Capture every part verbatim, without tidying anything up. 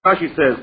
Rashi says,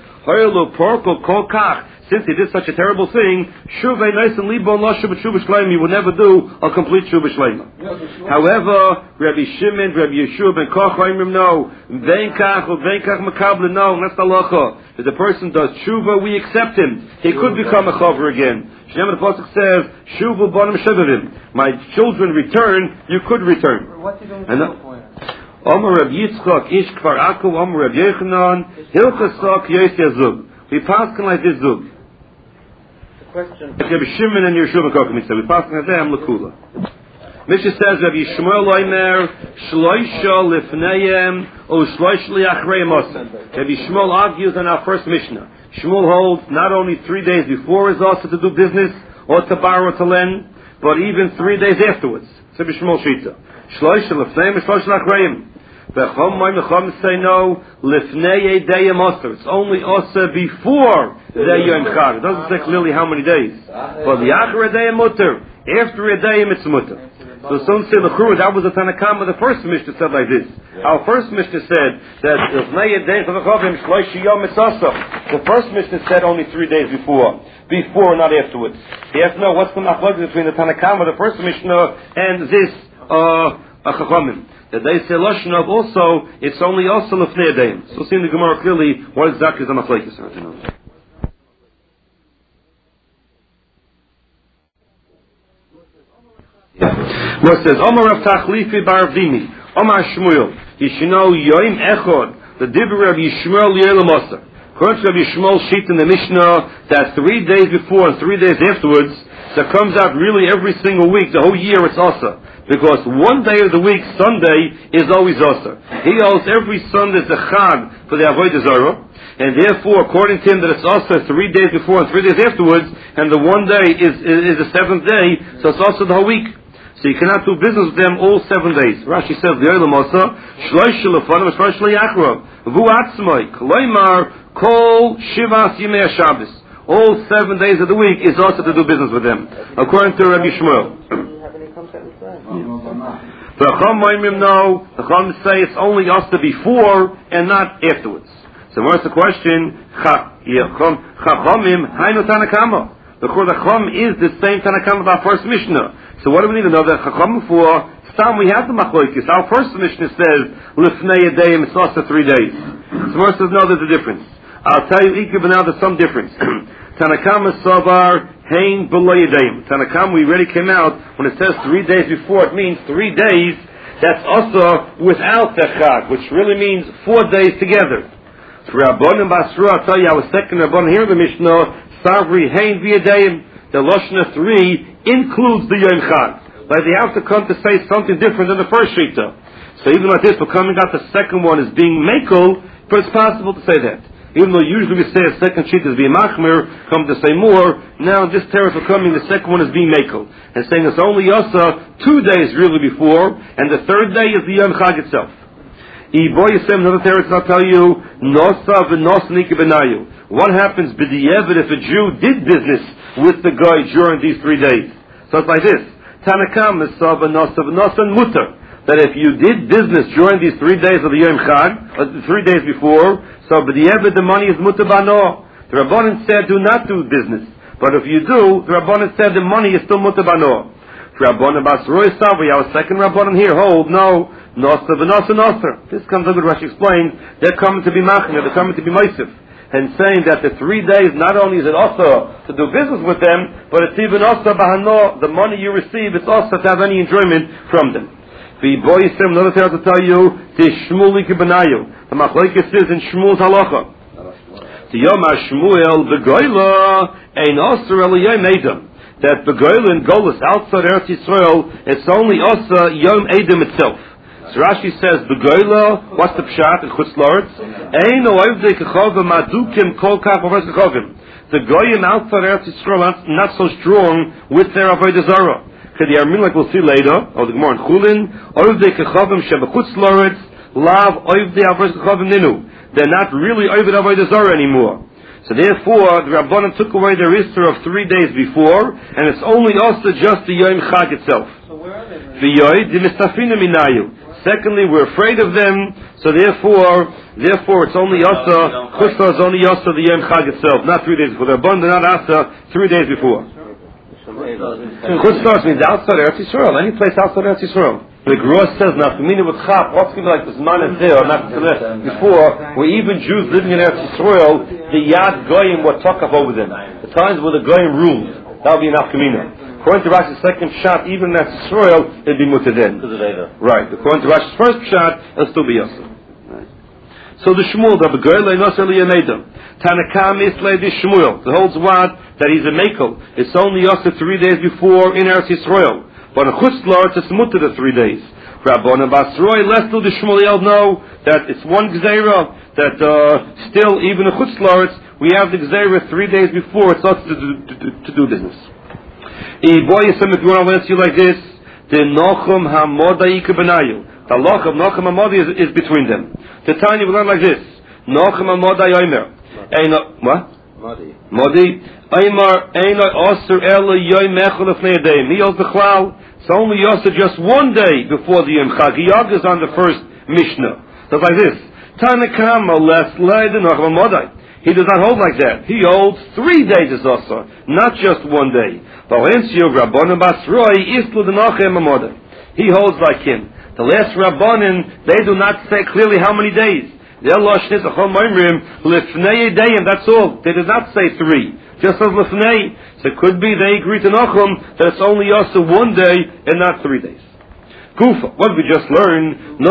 since he did such a terrible thing, he would never do a complete Shuvah Shleima. However, Rabbi Shimon, Rabbi Yeshua ben Koch, no, Venkach or Venkach Makabla, no, that's the halacha. If the person does Shuvah, we accept him. He could become a Chaver again. Shem the Pasuk says, Shuvah Bonim Shevavim. My children return, you could return. What's he doing for? Omer Reb Yitzchak Ish Kfar Akov Omer Reb Yechanan Hilchasok Yos Yazug. We pass like this zug. The question. Reb Shimon and Yeshua Kokim said we pass like that. I'm Lakula. Mishnah says Reb Yishmael Omer Shloisha Lifneihem O Shloish Liachreim Osen. Reb Yishmael argues on our first Mishnah. Shmuel holds not only three days before is also to do business or to borrow or to lend, but even three days afterwards. So Reb Shmuel Shita. Shloisha Lifneihem O Shloish Liachreim. The Chom say no, Lifnei Deyim Oser. It's only Oser before Deyim Chag. It doesn't say clearly how many days. But the Achar Deyim Mutter. After a Deyim it's Mutter. So some say L'churu, that was the Tanakama, the first Mishnah said like this. Our first Mishnah said that Lifnei Deyim Chavim Shloish Yom It's Oser. The first Mishnah said only three days before. Before, not afterwards. You have to know what's the machlokes between the Tanakama, the first Mishnah, and this uh, Chachamim. That they say Lashon of also, it's only also Lefnei Adayim. So seeing the Gemara clearly, what exactly is the machlokes? Yeah. What says, Omar Rav Tachlifi Bar Avdimi, Omar Shmuel, Yishino Yoim Echod, the Dibber of Yishmael Yelam Oser. According to Rabbi Yishmael sheet in the Mishnah, that three days before and three days afterwards, so it comes out really every single week, the whole year it's Oser. Because one day of the week, Sunday, is always Oser. He holds every Sunday is a Chag for the Avodah Zarah, and therefore, according to him, that it's Oser three days before and three days afterwards, and the one day is is, is the seventh day, so it's also the whole week. So you cannot do business with them all seven days. Rashi says, V'yolam Oser, Shloish Shelefonim, Shloish Shleyachav, V'u Atzmai, Kloimar, Kol Shivas Yimei Shabbos. All seven days of the week is also to do business with them, according to Rabbi Shmuel. The Chachamim know, the Chachamim say it's only Oster before and not afterwards. So what's the question? Chachamim, Hainu Tanakama. The Chacham is the same Tanakama of our first Mishnah. So what do we need to know that Chachamim for? Stam we have the Machlokes. Our first Mishnah says Lifnei Yadayim, it's Oster three days. So what's says no, there's a difference. I'll tell you, Ikib, now there's some difference. Tanakama Savar Hain Below Yadayim. Tanakama, we already came out when it says three days before. It means three days. That's also without the Chag, which really means four days together. For Rabbanim Basra, I'll tell you, our second Rabbanim here in the Mishnah, Savri Hain V'Yadayim. The Lashon three includes the Yom Chag. But they have to come to say something different than the first Shita. So even like this, we're coming out the second one is being Mekel, but it's possible to say that. Even though usually we say a second sheet is being machmir, come to say more, now this teretz for coming, the second one is being mekel. And saying it's only yasa two days really before, and the third day is the Yom Chag itself. Ibo Yisem, another teretz I'll tell you, nosa v'nos nika benayu. What happens b'di'evet if a Jew did business with the guy during these three days? So it's like this. Tanakam, nosa v'nosa v'nosa mutter. That if you did business during these three days of the Yom Chag, or the three days before, so but the ever the money is mutabano. The Rabbanan said do not do business, but if you do, the Rabbanan said the money is still mutabano. Rabbanan Basroi Savi, our second Rabbanan here hold no noser v'noser noser. This comes under Rashi explains they're coming to be machmir, they're coming to be meisif, and saying that the three days not only is it also to do business with them, but it's even also bahano, the money you receive, it's also to have any enjoyment from them. The boy is another thing to tell you, the Shmuel Ikibanayu. The Machlokes is in Shmuel's halacha. The Yom HaShmuel, the Goyla, ein Osir el Yom Edom. That the Goyla in Golus, outside Eretz Yisrael, it's only Osir Yom Edom itself. So Rashi says, the Goyla, what's the Pshat in Chutz La'aretz? Ein oivdei kechovim adukim kol kach overs kechovim. The Goyim outside Eretz Yisrael are not so strong with their Avodah Zarah. Like we'll see later, or the Gemara in Chulin, Oivdei kechavim shebechutz la'aretz, lav oivdei avos kechavim ninu. They're not really oivdei avodah zarah anymore. So therefore, the Rabbanan took away their Easter of three days before, and it's only also just the Yom Chag itself. So where are they? Secondly, we're afraid of them, so therefore, Therefore, it's only Yasa, Chutzlar is only Yasa the Yom Chag itself, not three days before. The Rabban did not Asa three days before. Chutzlar means outside Eretz Yisrael, any place outside Eretz Yisrael. The Gross says now, meaning with Chap, what's going to be like this man is there, or not before, where even Jews living in Eretz Yisrael, the Yad Goyim were Tokaf over them. The times where the Goyim ruled, that would be an Afkamina. According to Rashi's second shot, even in Eretz Yisrael, it'd be Mutadin. Right. According to Rashi's first shot, it'll still be Yosef. So the Shmuel, the Begoy Leinosel Yemedam, Tanakam Islay the Shmuel, the holds what that he's a Mekel. It's only Yosef three days before in Eretz Yisrael, but in Chutzlar it's mutter the three days. Rabbon and Basroi, less do the Shmuel know that it's one Gzeira, that uh, still even in Chutzlar we have the Gzeira three days before it's us to, to, to, to do business. If you want to answer you like this, the Nochum Hamodai Kebenayu. The loch of Nochem Amodi is, is between them. The Tanya we learn like this: Nochem Amodi Yomer. Eino what? Modi. Modi. Eimar Eino Oser Ela Yoy Mechel Lefnei Yadayim. He holds the Chlal. It's only Oser just one day before the Yom Chag. Yog is on the first Mishnah. So it's like this: Tanakama less lay the Nochem Amodi. He does not hold like that. He holds three days as Oser, not just one day. Valencia Rabbon Basroi Islu the Nochem Amodi. He holds like him. The last Rabbanin, they do not say clearly how many days. That's all. They did not say three. Just as Lefnei. So it could be they agree to Nachum that it's only also one day and not three days. Kufa. What we just learned,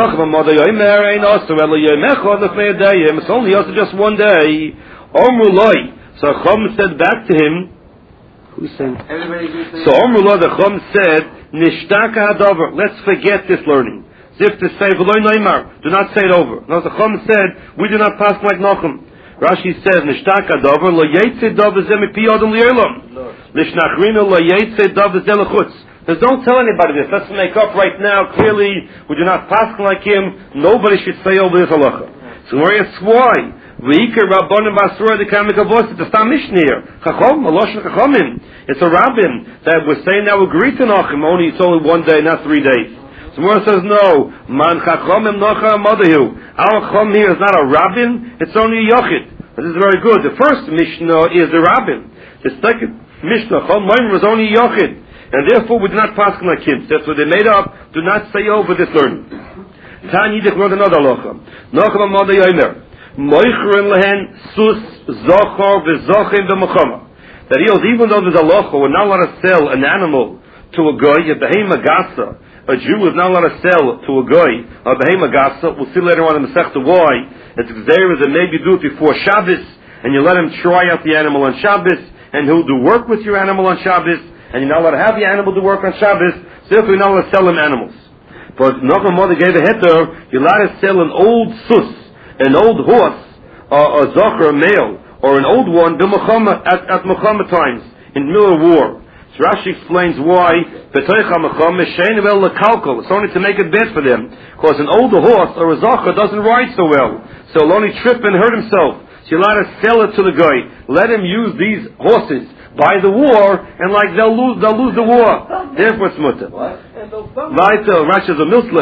it's only also just one day. So Chum said back to him, who's saying? So Omrullah, the Chum said, Nishtaka Hadover, let's forget this learning. Zif to say, V'loi Neymar, do not say it over. Now the Chum said, we do not pass like Nachum. Rashi says, Nishtaka Hadover, Lo Yetze Dover Zemi Pi Odom Li'elam. Lishnachrinu Lo Yetze Dover Zelachutz. Says, don't tell anybody this. Let's make up right now. Clearly, we do not pass like him. Nobody should say over this halacha. So where is why? V'ikar Rabbanim Basroi the Kamikavos. It's a Stam Mishnah here. Chachom, Maloshin Chachomim. It's a rabbin that we're saying now agree to Nachum. Only it's only one day, not three days. So Mora says no. Man Chachomim Nachum Madahu. Our Chachom here is not a rabbin. It's only a yochid. This is very good. The first Mishnah is the rabbin. The second Mishnah Chachom Moim was only a yochid, and therefore we do not pass like him. That's what they made up. Do not say over this learning. Tani Dich wrote another halacha. Nachum Madahu Yomer. Moichrin lehen sus zochor v'zochim b'mechama. That he holds, even though there's a locha, we're not allowed to sell an animal to a goy, a behema gasa. A Jew is not allowed to sell to a goy a behema gasa. We'll see later on in the Masechta why. It's exeris that maybe do it before Shabbos, and you let him try out the animal on Shabbos, and he'll do work with your animal on Shabbos, and you're not allowed to have the animal do work on Shabbos. So therefore, you're not allowed to sell him animals. But Nachum Mother gave a heter. You're allowed to sell an old sus, an old horse, uh, a zocher, a male, or an old one, at, at Muhammad times, in the middle of war. So Rashi explains why, it's only to make it bad for them, because an older horse, or a zocher, doesn't ride so well, so he'll only trip and hurt himself. So you're allowed to sell it to the guy. Let him use these horses by the war, and like they'll lose, they'll lose the war. Therefore, it's mutter. Weiter, Rashi says,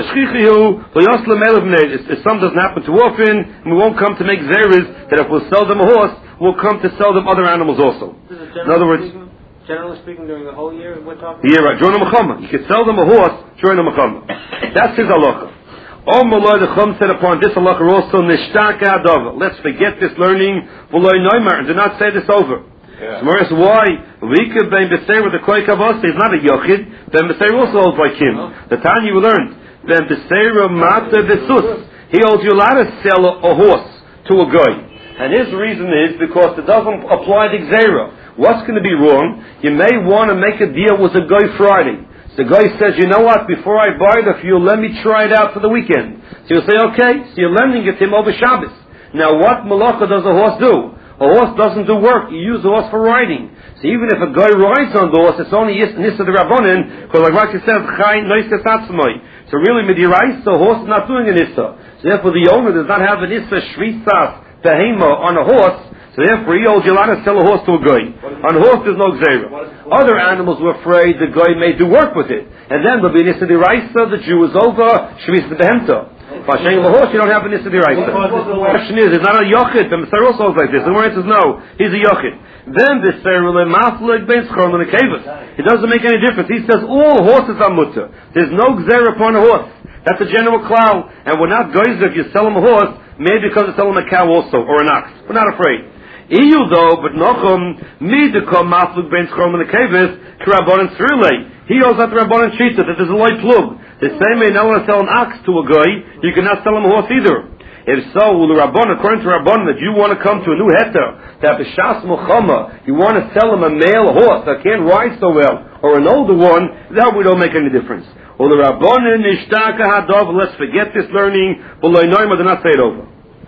if something doesn't happen too often, we won't come to make zeres, that if we'll sell them a horse, we'll come to sell them other animals also. In other words, speaking, generally speaking, during the whole year, we're talking. Yeah, right. During the Mechama, you can sell them a horse during the Mechama. That's his halacha. Oh, Malay, the Chum said upon this halacha also, Nishtaka Adava. Let's forget this learning. V'loi Neymar, and do not say this over. Yeah. So Maurice, why? We could be Beseir with the Koi Kavos, he's not a Yochid, then Beseir also holds like him. Oh. The time you learned, then Beseir Mata Besus, he holds you allowed to sell a, a horse to a guy. And his reason is because it doesn't apply to Gzeira. What's going to be wrong? You may want to make a deal with a guy Friday. So the guy says, you know what, before I buy it of you, let me try it out for the weekend. So you'll say, okay, so you're lending it to him over Shabbos. Now what malacha does a horse do? A horse doesn't do work. You use the horse for riding. So even if a guy rides on the horse, it's only Nissa the Rabbonin, because like Rashi says, Chai Noiskas Atzmai. So really, Midirais, the horse is not doing a Nissa. So therefore the owner does not have a Nissa Shvisas Behema on a horse. So therefore he holds, you're allowed to sell a horse to a guy. On a horse there's no Gzeira. Other animals were afraid the guy may do work with it. And then there'll be Nissa Diraisa, the Jew is over, Shvisas Behemta. Vashem lahorse, you don't have an issa d'iraisa. The question is, it's not a yochid. The Messiah also is like this. The Gemara says no, he's a yochid. Then the Serule mafleg ben schorm and kevus. It doesn't make any difference. He says all horses are mutter. There's no gzer upon a horse. That's a general cloud, and we're not geyser if you sell him a horse, maybe because you sell him a cow also or an ox. We're not afraid. Iyu though, but Nochum midekom mafleg ben schorm and kevus k'rabbanan Serule. He owes that the Rabbanan Shita that there's a light plug. The same way, now when I sell an ox to a guy, you cannot sell him a horse either. If so, will the Rabbanan, according to Rabbanan, that you want to come to a new heter, that b'shas muchama, you want to sell him a male horse that can't ride so well, or an older one, that we don't make any difference. Or the Rabbanan nishtaka hadov, let's forget this learning, but lo noima, do not say it over.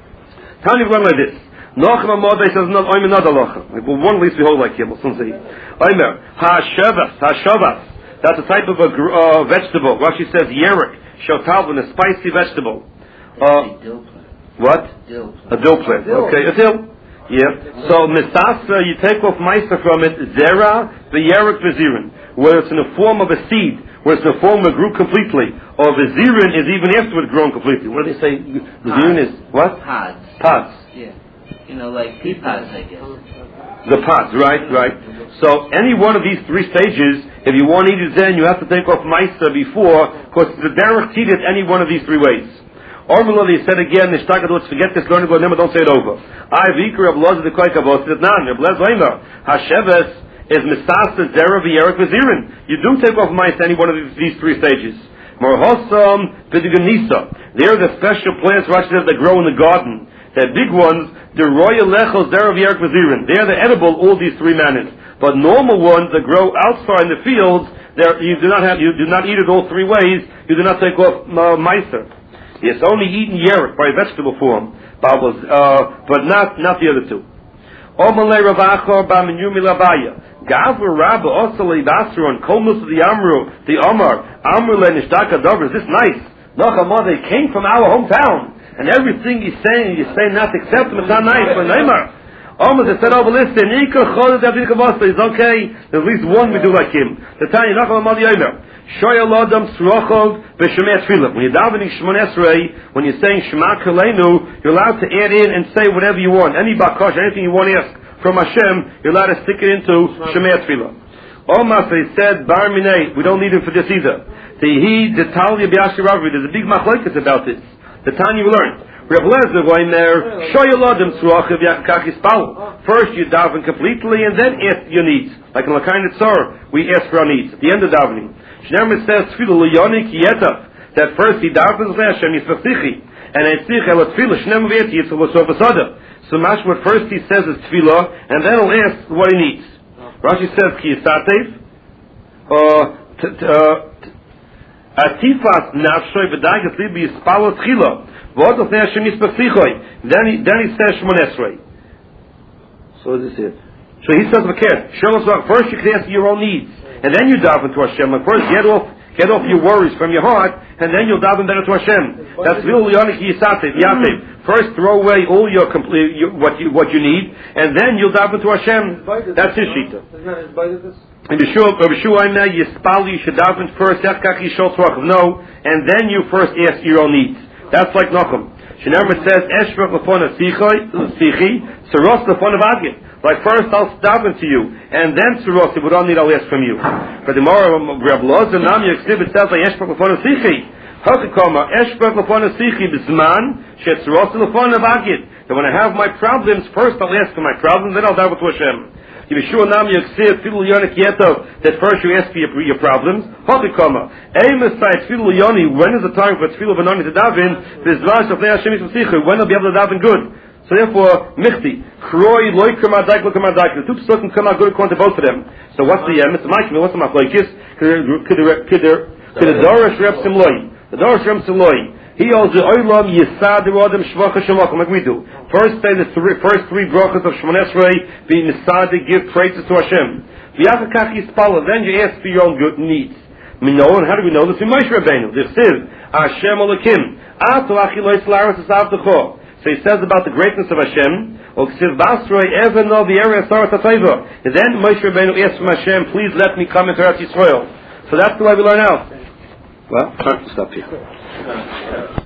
Tell me one like this. Nochem Amadei says not oimer not alocha. Well, one at least we hold like him. We'll soon see. Oimer ha-shavas, ha-shavas. That's a type of a uh, vegetable. Rashi says yerek, shotalvin, a spicy vegetable. Uh, dill plant. What? Dill plant. A dill plant. Dill. Okay, a dill. Yeah. So misasa, you take off meiser from it, zera, the yerek vezirin, where it's in the form of a seed, where it's in the form of a grew completely, or vezirin is even afterward grown completely. What do they say? Vezirin is what? Pods. Pods. Yeah. You know, like pea pods, I guess. The pods, right, right. So any one of these three stages, if you want to eat it then, you have to take off meiser before, because the derech eat it any one of these three ways. Ormula, they said again, Nishtaka, let's forget this learning, but never don't say it over. I vikar of Loz the Koikavos, said nan, Reb Lez Leimer, Hasheves is Misasa Zera V'Yerek V'Zirin. You do take off meiser any one of these, these three stages. Morhosam V'Diganisa. They're the special plants, Rashi says, that grow in the garden. They're big ones, the Royal Lechos Zera V'Yerek V'Zirin. They're the edible, all these three manners. But normal ones that grow outside in the fields, you do not have, you do not eat it all three ways. You do not take off uh, meiser. It's only eaten yerek by vegetable form, but, was, uh, but not not the other two. Omalei Ravachor Baminyumi Labaya Gavur Rabba Osali Basron Kolmus the Amru the Omar Amru Le Nishtaka Dover. Is this nice? Nachamah, they came from our hometown, and everything he's saying, you're saying not accept him. It's not nice for Neymar. Almost I said, oh, but listen, it's okay. At least one we do like him. The Tanya Nachal Amadi Yomer. Shoya Lodam Srochov B'Shemei Tefillah. When you're davening Shemon Esrei, when you're saying Shema Kalenu, you're allowed to add in and say whatever you want. Any bakash, anything you want to ask from Hashem, you're allowed to stick it into Shemei Tefillah. Almost they said, Bar Minei, we don't need him for this either. Tehi Detalia B'Yashi Ravi. There's a big machlokes about this. The Tanya we learned. Reb Lezer going there, Shoyaladim Tzruachiv Yakakis First you daven completely and then ask your needs. Like in Lakain Tzor, we ask for our needs at the end of davening. Shnemer says Tfilah L'Yonik Yetav, that first he davens Hashem Yisvachichi, and Yitzich El Tfilah Shnemer V'Yet Yitzchak L'Sofasada. So much what first he says is Tfilah, and then he'll ask what he needs. Rashi says Ki Yisatev, Atifas Nafshoy V'Dagas Libi Yispalo Tchila. Then he, then he says Shemon Esrei. So this is it. So he says, first you can ask your own needs, and then you daven to Hashem. Like first get off, get off your worries from your heart, and then you'll daven better to Hashem. That's first throw away all your complete your, what you what you need, and then you'll daven to Hashem. That's his shita. And Yeshua, you should daven first. No, and then you first ask your own needs. That's like Nachum. Shenarma says, Eshvach l'fon ha-sichi, Saros l'fon ha-vadgit. Like first I'll daven to you, and then Saros, if we don't need, I'll ask from you. But the more Reb Loz and Nam Yeksiv, it says, like Eshvach l'fon ha-sichi. Hakakoma, Eshvach l'fon ha-sichi, b'zman, shet Saros l'fon ha-vadgit. That when I have my problems, first I'll ask for my problems, then I'll daven to Hashem. Yeshua Nam Yeksiv, Tfilu Yonik Yetov, that first you ask for your, your problems. Hakakoma, Eimesai Tfilu Yoni, when is the time for Tfilu Vanoni to daven? B'zman, shafnei Hashem yisvasichu, when I'll be able to daven good. So therefore, Michti, Kroi, Loiker Madaik, Loiker Madaik, the two psukim come out good according to both of them. So what's the, uh, Mister Mike, what's the machlokes? Could the Dorish Reb Simloi, the Dorish Reb Simloi, he also Olam Yisad Rodem Shvacha Shemakom, like we do. First say the three, first three brachas of Shemon Esrei, being Yisad, give praises to Hashem. V'yachakach Yispala, then you ask for your own good needs. We know, and how do we know this? In Moshe Rabbeinu, the Chsiv, Hashem Olakim, Ato Achilois Laris Asavdecho. So he says about the greatness of Hashem, Oksiv Basroi Eveno V'Yere Asar Tatayva. And then Moshe Rabbeinu asks from Hashem, please let me come into Eretz Yisrael. So that's the way we learn out. Well, stop here.